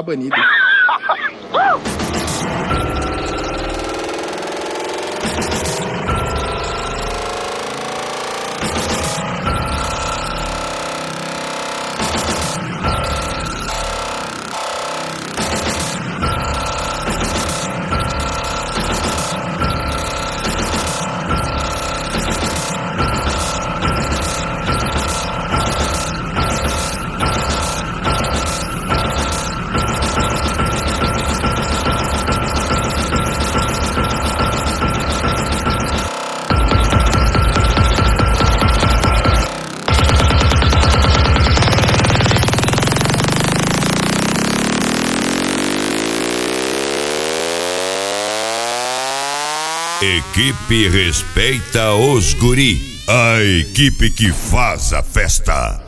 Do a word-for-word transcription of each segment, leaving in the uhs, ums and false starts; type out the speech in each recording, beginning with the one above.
banido. Equipe respeita os guri. A equipe que faz a festa.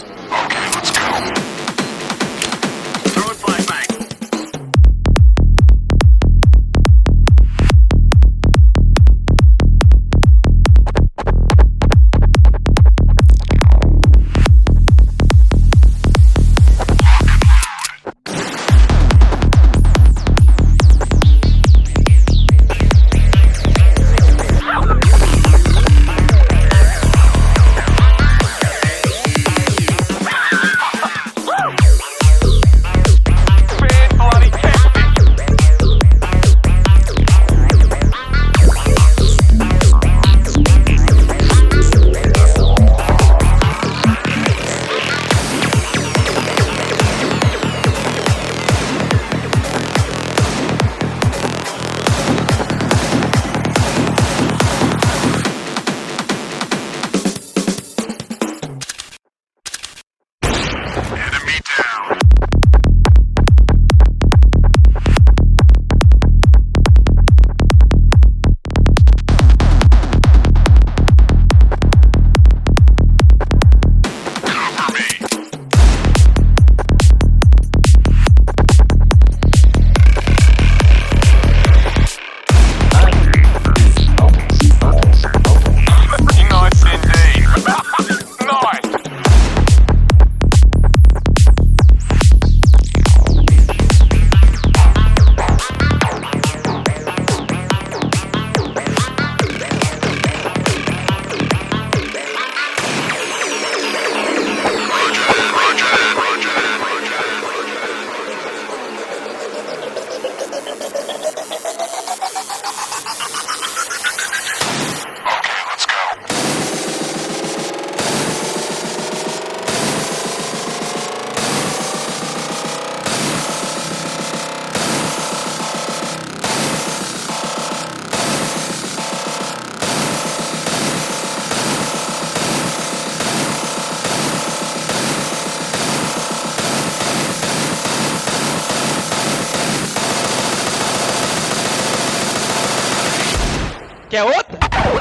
Quer outra?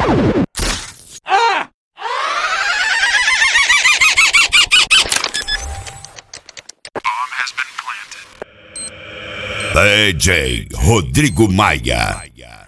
Ah! D J Rodrigo Maia.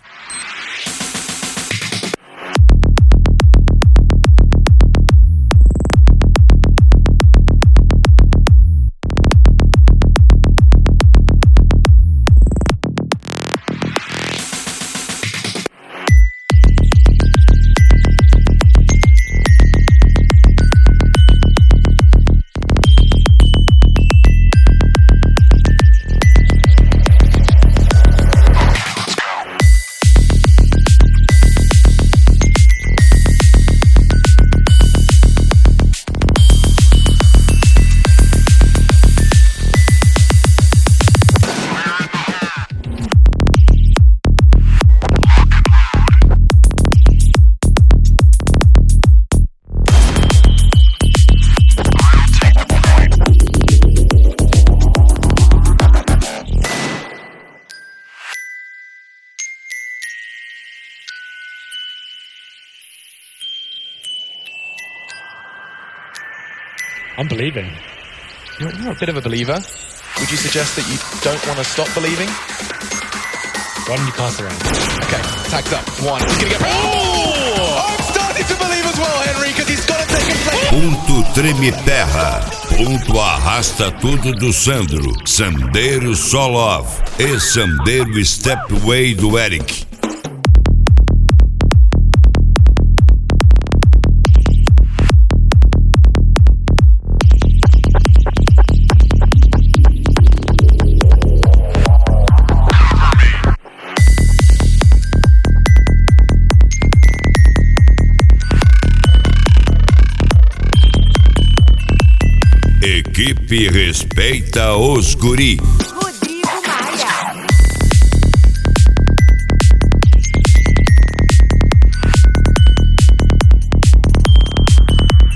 I'm believing. You're, you're a bit of a believer. Would you suggest that you don't want to stop believing? Why don't you pass around? Okay, tags up. One. He's going to get... Oh! I'm starting to believe as well, Henry, because he's got to take a play. Ponto Treme Terra. Ponto Arrasta Tudo do Sandro, Sandeiro Solo Off e Sandeiro Stepway do Eric. Equipe Respeita os Guri. Rodrigo Maia.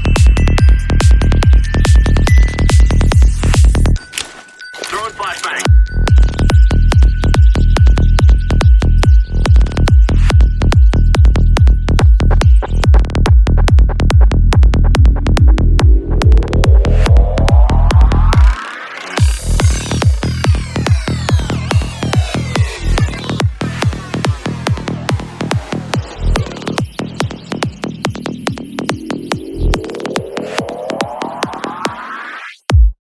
Throwing flashbang.